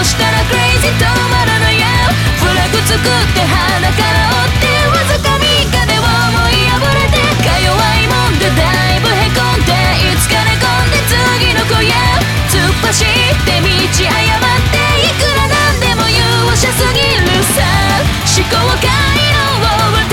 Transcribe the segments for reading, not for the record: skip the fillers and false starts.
したらクレイジー止まらないよ。フラグ作って鼻から折ってわずか3日で思い破れて、か弱いもんでだいぶへこんで、いつか寝込んで次の子へ突っ走って道誤って、いくらなんでも勇者すぎるさ。思考回路を疑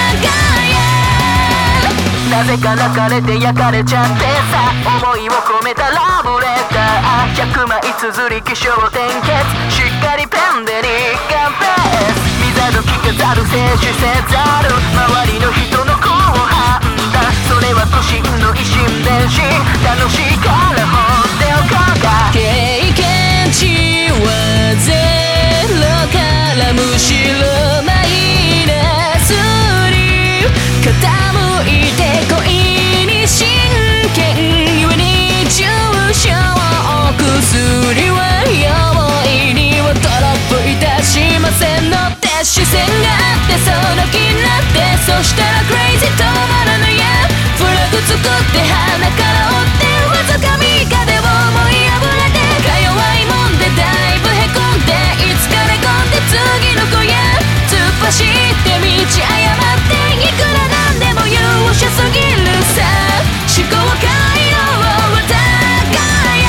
え、なぜか泣かれて焼かれちゃってさ。思いを込めたラブレター100枚綴り起承転結、しっかりペンで日刊ペース、見ざる聞かざる静止せざる、周りの人の好判断、それは都心の一心伝心、楽しいから放っておこうか。経験値はゼロからむしろマイナスに傾いて恋に真剣、ゆえに重症薬は容易にはドロップいたしませんのって視線があって、その気になって、そしたらクレイジー止まらないや。フラグ作って鼻から折って、わずか3日で思い破れて、か弱いもんでだいぶへこんで、いつか寝込んで次の子へ突っ走って道誤って、いくらなんでも勇者すぎるさ。思考回路を疑え、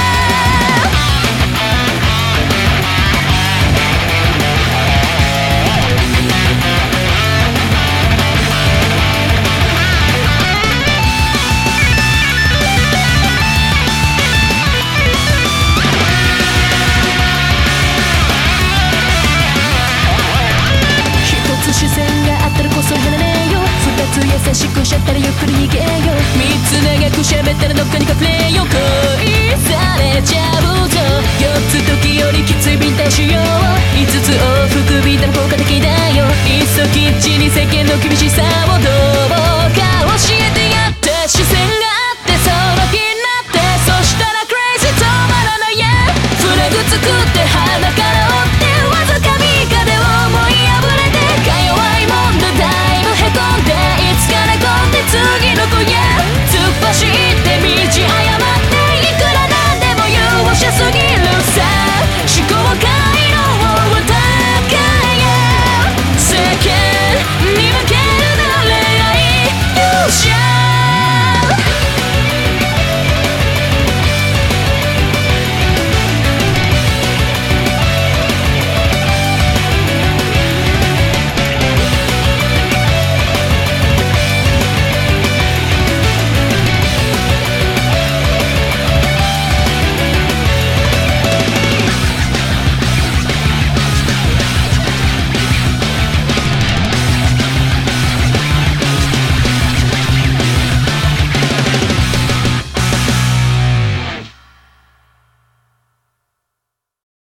視線があったらこそ離れよう、2つ優しくしちゃったらゆっくり逃げよう、3つ長く喋ったらどっかに隠れよう、恋されちゃうぞ、4つ時よりきついビンタしよう、5つ往復ビンタの効果的だよ、いっそきっちり世間の厳しさをどう